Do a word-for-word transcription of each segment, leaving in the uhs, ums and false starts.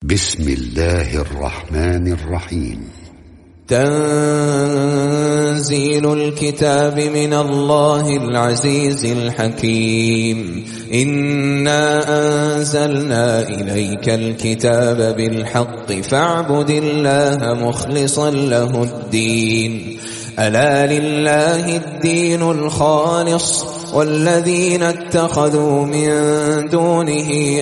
بسم الله الرحمن الرحيم. تنزيل الكتاب من الله العزيز الحكيم. إنا أنزلنا إليك الكتاب بالحق فاعبد الله مخلصا له الدين. ألا لله الدين الخالص والذين اتخذوا من دونه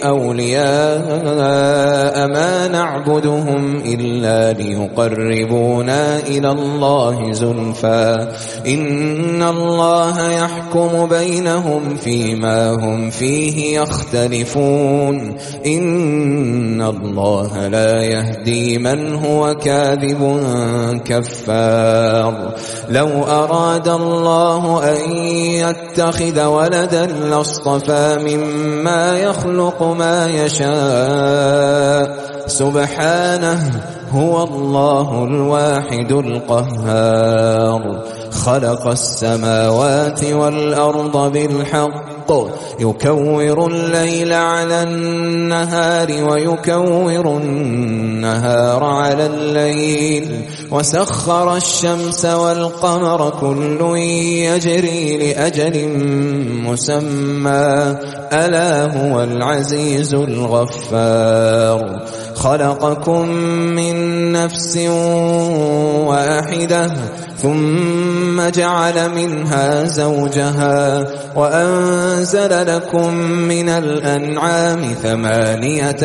أولياء ما نعبدهم إلا ليقربونا إلى الله زلفى إن الله يحكم بينهم فيما هم فيه يختلفون إن الله لا يهدي من هو كاذب كفار. لو أراد الله أن يتخذ ولدا لاصطفى مما يخلق ما يشاء سبحانه هو الله الواحد القهار. خلق السماوات والأرض بالحق يكور الليل على النهار ويكور النهار على الليل وسخر الشمس والقمر كل يجري لأجل مسمى ألا هو العزيز الغفار. خلقكم من نفس واحدة ثم جعل منها زوجها وأنزل لكم من الأنعام ثمانية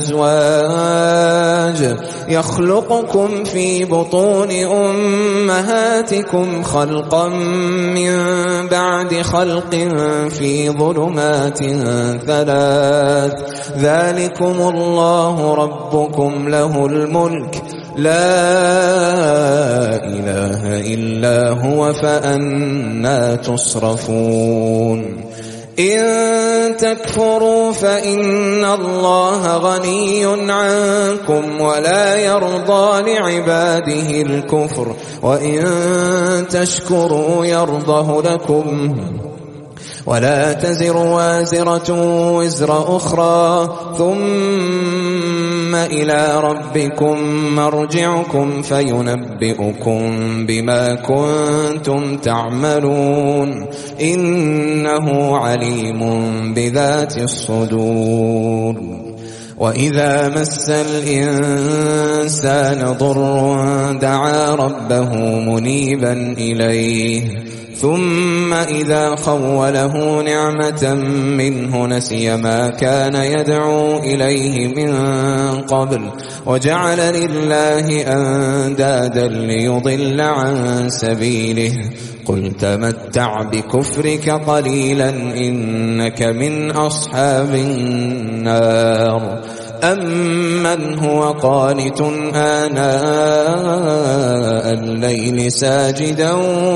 أزواج يخلقكم في بطون أمهاتكم خلقا من بعد خلق في ظلمات ثلاث ذلكم الله ربكم له الملك لا إله إلا هو فأنى تصرفون. إن تكفروا فإن الله غني عنكم ولا يرضى لعباده الكفر وإن تشكروا يرضه لكم ولا تزر وازرة وزر أخرى ثم إلى ربكم مرجعكم فينبئكم بما كنتم تعملون إنه عليم بذات الصدور. وإذا مس الإنسان ضر دعا ربه منيبا إليه ثم إذا خوله نعمة منه نسي ما كان يدعو إليه من قبل وجعل لله أندادا ليضل عن سبيله قل تمتع بكفرك قليلا إنك من أصحاب النار. أمن هو قانت آناء الليل ساجدا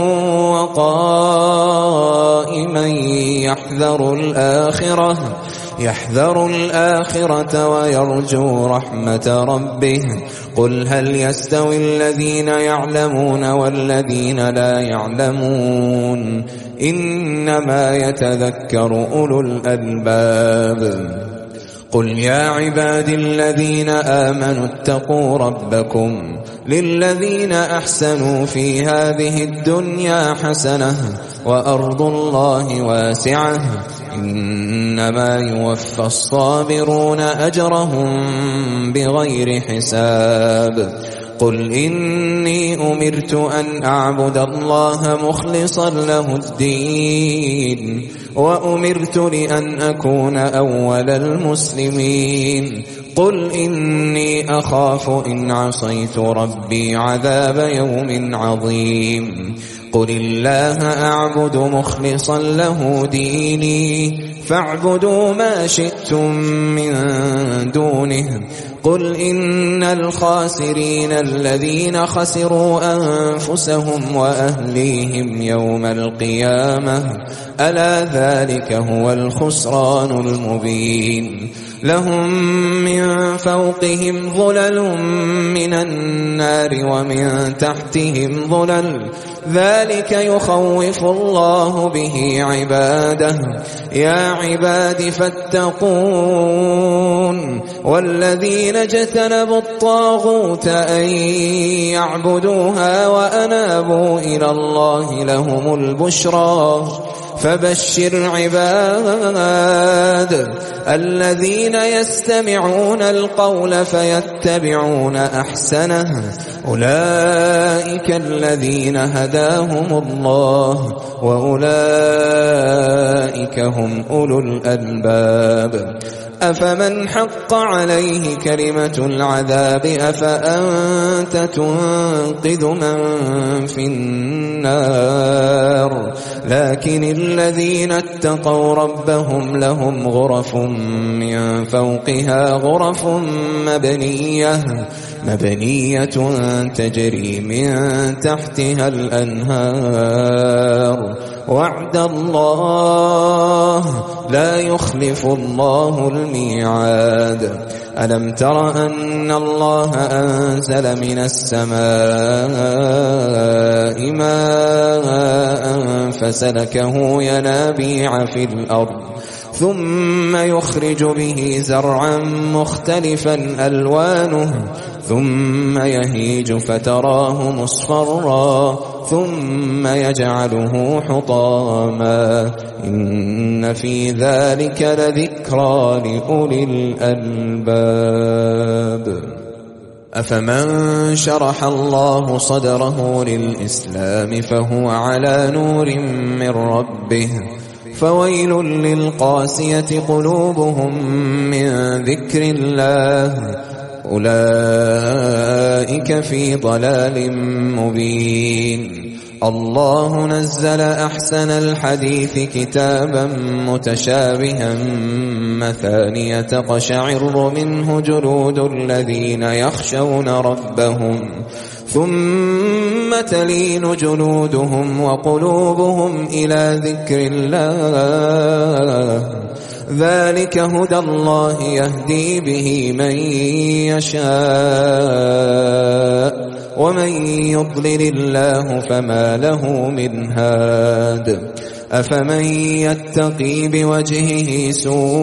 وقائما يحذر الآخرة يحذر الآخرة ويرجو رحمة ربه قل هل يستوي الذين يعلمون والذين لا يعلمون إنما يتذكر أولو الألباب. قل يا عبادي الذين آمنوا اتقوا ربكم للذين أحسنوا في هذه الدنيا حسنة وأرض الله واسعة إنما يوفى الصابرون أجرهم بغير حساب. قل إني أمرت أن أعبد الله مخلصا له الدين وأمرت لأن أكون أول المسلمين. قل إني أخاف إن عصيت ربي عذاب يوم عظيم. قل الله أعبد مخلصا له ديني فاعبدوا ما شئتم من دونه. قل إن الخاسرين الذين خسروا أنفسهم وأهليهم يوم القيامة ألا ذلك هو الخسران المبين لهم من فوقهم ظلل من النار ومن تحتهم ظلل ذلك يخوف الله به عباده يا عباد فاتقون والذين اجتنبوا الطاغوت أن يعبدوها وأنابوا إلى الله لهم البشرى فبشر عباد الذين يستمعون القول فيتبعون أحسنه أولئك الذين هداهم الله وأولئك هم أولو الألباب أفمن حق عليه كلمة العذاب أفأنت تنقذ من في النار لكن الذين اتقوا ربهم لهم غرف من فوقها غرف مبنية مبنية تجري من تحتها الأنهار وعد الله لا يخلف الله الميعاد ألم تر أن الله أنزل من السماء ماء فسلكه ينابيع في الأرض ثم يخرج به زرعا مختلفا ألوانه ثم يهيج فتراه مصفرا ثم يجعله حطاما إن في ذلك لذكرى لأولي الألباب أفمن شرح الله صدره للإسلام فهو على نور من ربه فويل للقاسية قلوبهم من ذكر الله أولئك في ضلال مبين الله نزل أحسن الحديث كتابا متشابها مثانية تقشعر منه جلود الذين يخشون ربهم ثم تلين جلودهم وقلوبهم إلى ذكر الله ذلك هدى الله يهدي به من يشاء ومن يضلل الله فما له من هاد أفمن يتقي بوجهه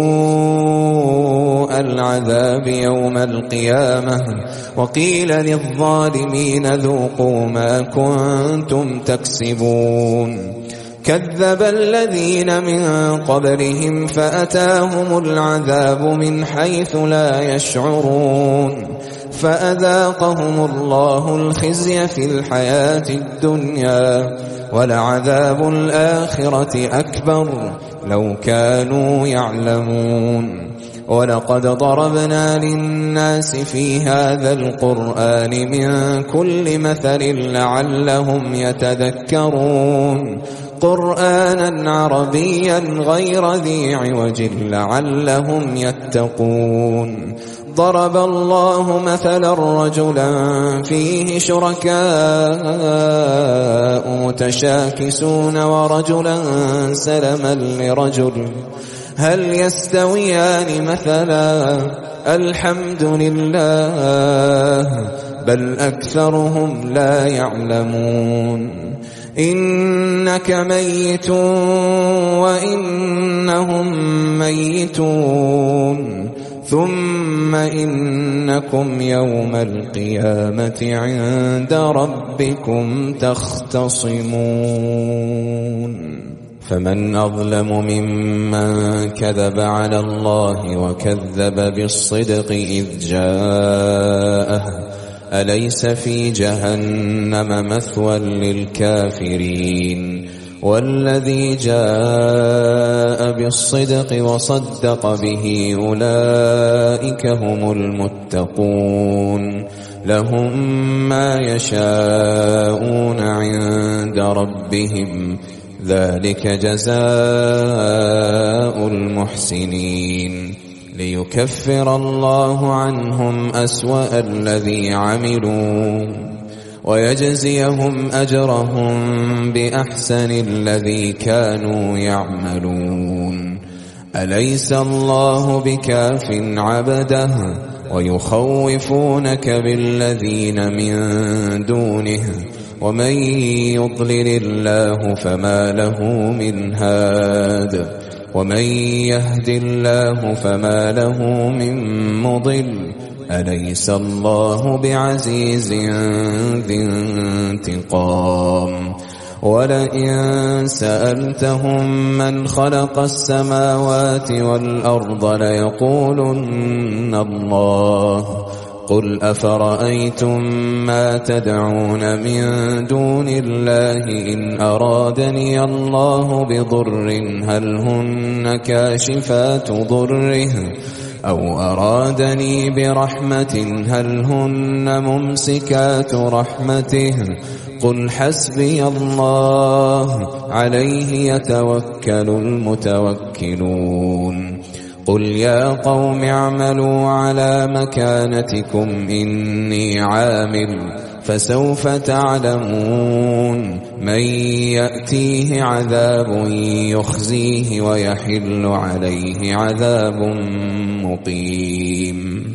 سوء العذاب يوم القيامة وقيل للظالمين ذوقوا ما كنتم تكسبون كذب الذين من قبلهم فأتاهم العذاب من حيث لا يشعرون فأذاقهم الله الخزي في الحياة الدنيا ولعذاب الآخرة أكبر لو كانوا يعلمون ولقد ضربنا للناس في هذا القرآن من كل مثل لعلهم يتذكرون قرآنا عربيا غير ذي عوج لعلهم يتقون ضرب الله مثلا رجلا فيه شركاء متشاكسون ورجلا سلما لرجل هل يستويان مثلا الحمد لله بل أكثرهم لا يعلمون إنك ميت وإنهم ميتون ثم إنكم يوم القيامة عند ربكم تختصمون فمن أظلم ممن كذب على الله وكذب بالصدق إذ جاءه أليس في جهنم مثوى للكافرين والذي جاء بالصدق وصدق به أولئك هم المتقون لهم ما يشاءون عند ربهم ذلك جزاء المحسنين ليكفر الله عنهم أسوأ الذي عملوا ويجزيهم أجرهم بأحسن الذي كانوا يعملون. أليس الله بكاف عبده ويخوفونك بالذين من دونه ومن يضلل الله فما له من هاد ومن يهد الله فما له من مضل. أليس الله بعزيز ذي انتقام. ولئن سألتهم من خلق السماوات والأرض ليقولن الله. قل أفرأيتم ما تدعون من دون الله إن أرادني الله بضر هل هن كاشفات ضره أو أرادني برحمة هل هن ممسكات رحمته. قل حسبي الله عليه يتوكل المتوكلون. قل يا قوم اعملوا على مكانتكم إني عامل فسوف تعلمون من يأتيه عذاب يخزيه ويحل عليه عذاب مقيم.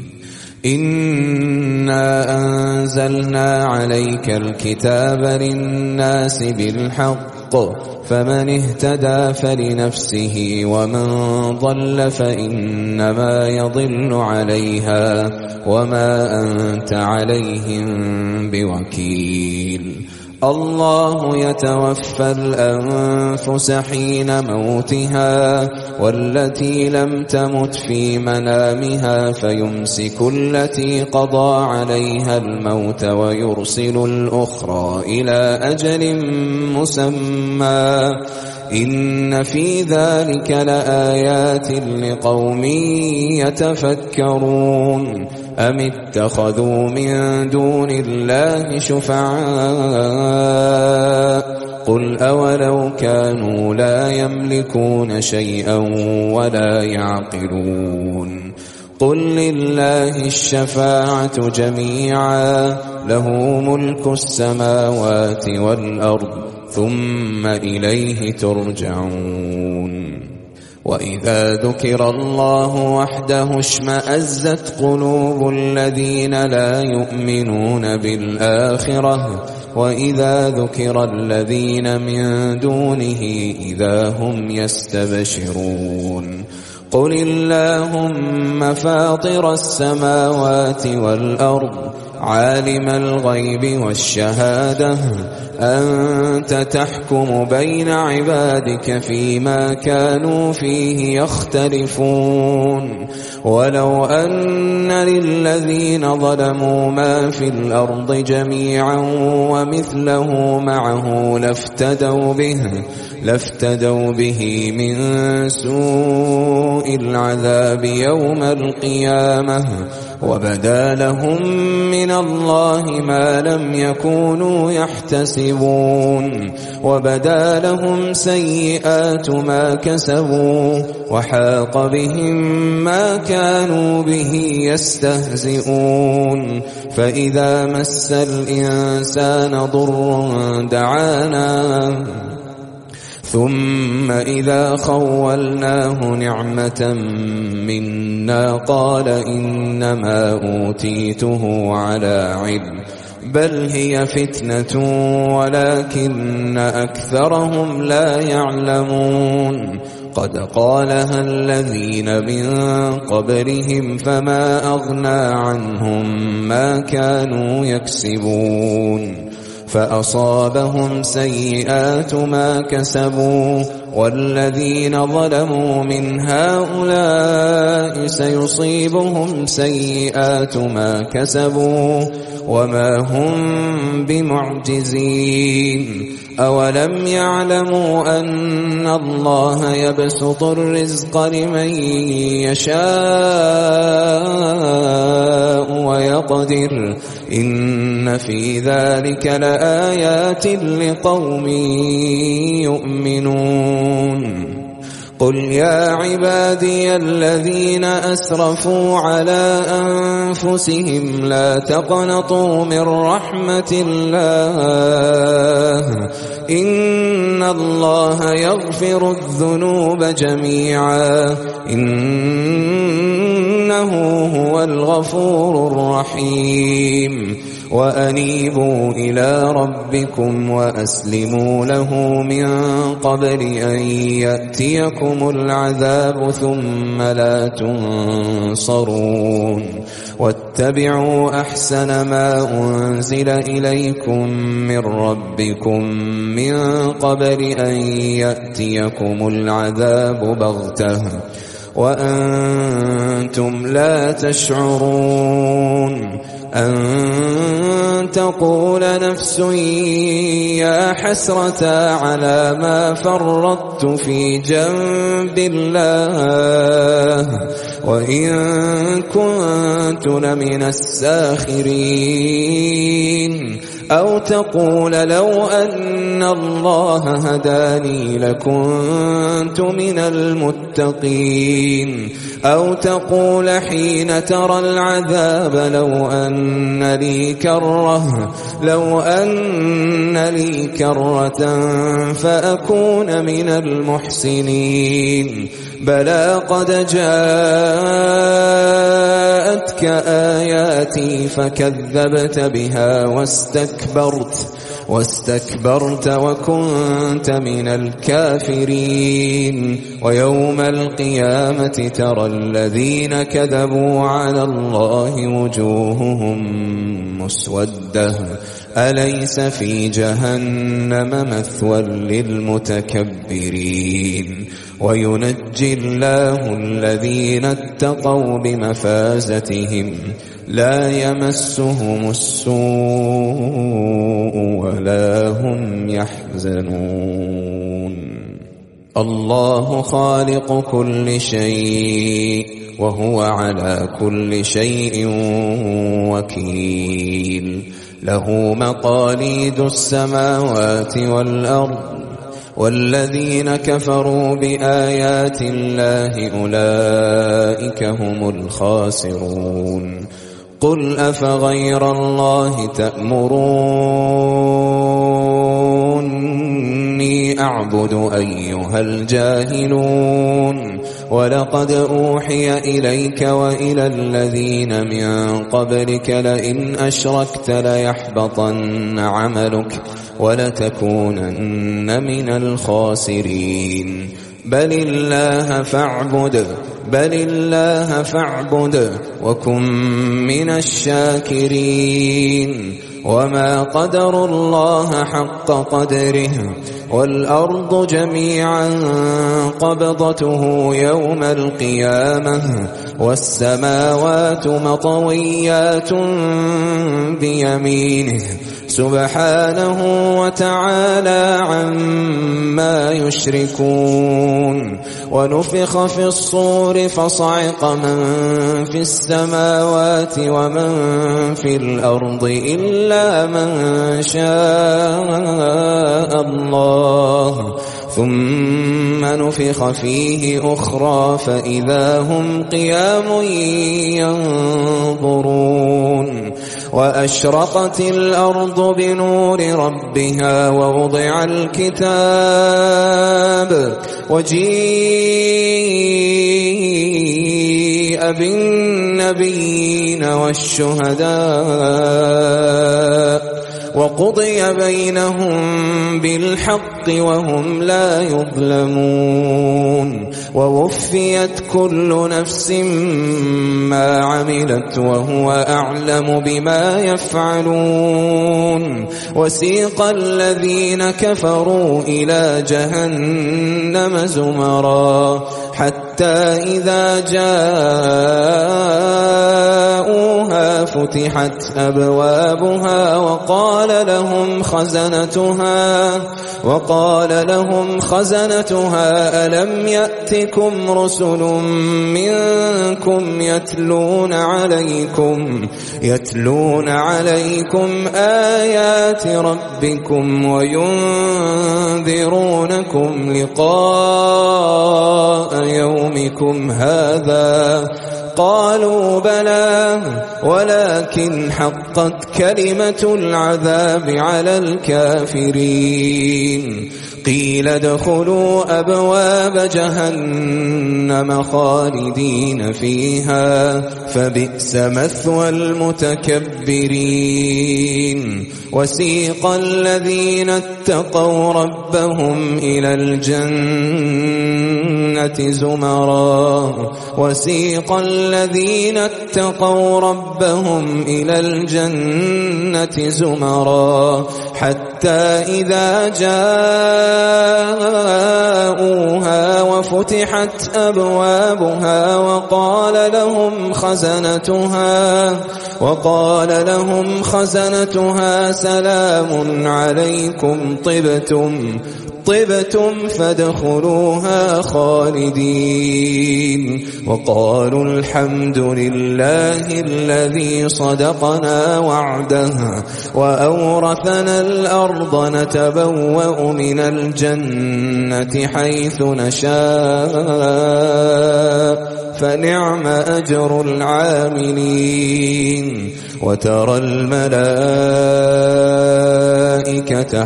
إنا أنزلنا عليك الكتاب للناس بالحق فمن اهتدى فلنفسه ومن ضل فإنما يضل عليها وما أنت عليهم بوكيل. الله يتوفى الأنفس حين موتها والتي لم تمت في منامها فيمسك التي قضى عليها الموت ويرسل الأخرى إلى أجل مسمى. إن في ذلك لآيات لقوم يتفكرون. أم اتخذوا من دون الله شفعاء قل أولو كانوا لا يملكون شيئا ولا يعقلون. قل لله الشفاعة جميعا له ملك السماوات والأرض ثم إليه ترجعون. وإذا ذكر الله وحده اشمأزت قلوب الذين لا يؤمنون بالآخرة وإذا ذكر الذين من دونه إذا هم يستبشرون. قل اللهم فاطر السماوات والأرض عالم الغيب والشهادة أنت تحكم بين عبادك فيما كانوا فيه يختلفون. ولو أن للذين ظلموا ما في الأرض جميعا ومثله معه لافتدوا به لافتدوا به من سوء العذاب يوم القيامة وبدا لهم من الله ما لم يكونوا يحتسبون. وبدا لهم سيئات ما كسبوا وحاق بهم ما كانوا به يستهزئون. فإذا مس الإنسان ضر دعانا ثم إذا خولناه نعمة منا قال إنما أوتيته على علم بل هي فتنة ولكن أكثرهم لا يعلمون. قد قالها الذين من قبلهم فما أغنى عنهم ما كانوا يكسبون. فأصابهم سيئات ما كسبوا والذين ظلموا من هؤلاء سيصيبهم سيئات ما كسبوا وما هم بمعجزين. أولم يعلموا أن الله يبسط الرزق لمن يشاء ويقدر إن في ذلك لآيات لقوم يؤمنون. قل يا عبادي الذين أسرفوا على أنفسهم لا تقنطوا من رحمة الله إن الله يغفر الذنوب جميعا إنه هو الغفور الرحيم وأنيبوا إلى ربكم وأسلموا له من قبل أن يأتيكم العذاب ثم لا تنصرون واتبعوا أحسن ما أنزل إليكم من ربكم من قبل أن يأتيكم العذاب بغتة وأنتم لا تشعرون أن تقول نفس يا حسرة على ما فرطت في جنب الله وإن كنت لمن الساخرين أو تقول لو أن الله هداني لكنت من المتقين أو تقول حين ترى العذاب لو أن لي كرة لو أن لي كرة فأكون من المحسنين بلى قد جاءتك آياتي فكذبت بها واستكبرت واستكبرت وكنت من الكافرين ويوم القيامة ترى الذين كذبوا على الله وجوههم مسودة أليس في جهنم مثوى للمتكبرين وينجي الله الذين اتقوا بمفازتهم لا يمسهم السوء ولا هم يحزنون الله خالق كل شيء وهو على كل شيء وكيل له مقاليد السماوات والأرض والذين كفروا بآيات الله أولئك هم الخاسرون قل أفغير الله تأمروني أعبد أيها الجاهلون ولقد أوحي إليك وإلى الذين من قبلك لئن أشركت ليحبطن عملك ولتكونن من الخاسرين بل الله فاعبد بل الله فاعبد وكن من الشاكرين وما قدروا الله حق قدره والأرض جميعا قبضته يوم القيامة والسماوات مطويات بيمينه سبحانه وتعالى عما يشركون ونفخ في الصور فصعق من في السماوات ومن في الأرض إلا من شاء الله ثم نفخ فيه أخرى فإذا هم قيام ينظرون وأشرقت الأرض بنور ربها ووضع الكتاب وجيء بالنبيين والشهداء وقضي بينهم بالحق وهم لا يظلمون ووفيت كل نفس ما عملت وهو أعلم بما يفعلون وسيق الذين كفروا إلى جهنم زمرا حتى إذا جاءوها فتحت أبوابها وقال لهم خزنتها وقال لهم خزنتها ألم يأتكم رسل منكم يتلون عليكم يتلون عليكم آيات ربكم وينذرونكم لقاء يومكم هذا قالوا بلى ولكن حقت كلمة العذاب على الكافرين قيل ادخلوا أبواب جهنم خالدين فيها فبئس مثوى المتكبرين وسيق الذين اتقوا ربهم إلى الجنة زمرا وسيق الذين اتقوا ربهم إلى الجنة زمرا حتى إذا جاءوها وفتحت أبوابها وقال لهم خزنتها وقال لهم خزنتها سلام عليكم طبتم طبتم فادخلوها خالدين وقالوا الحمد لله الذي صدقنا وعده وأورثنا الأرض نتبوأ من الجنة حيث نشاء فنعم أجر العاملين وترى الملائكة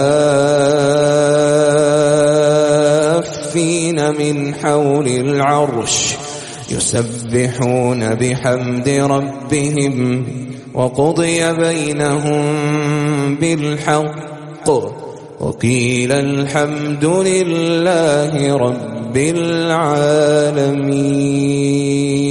حافين من حول العرش يسبحون بحمد ربهم وقضي بينهم بالحق وقيل الحمد لله رب العالمين.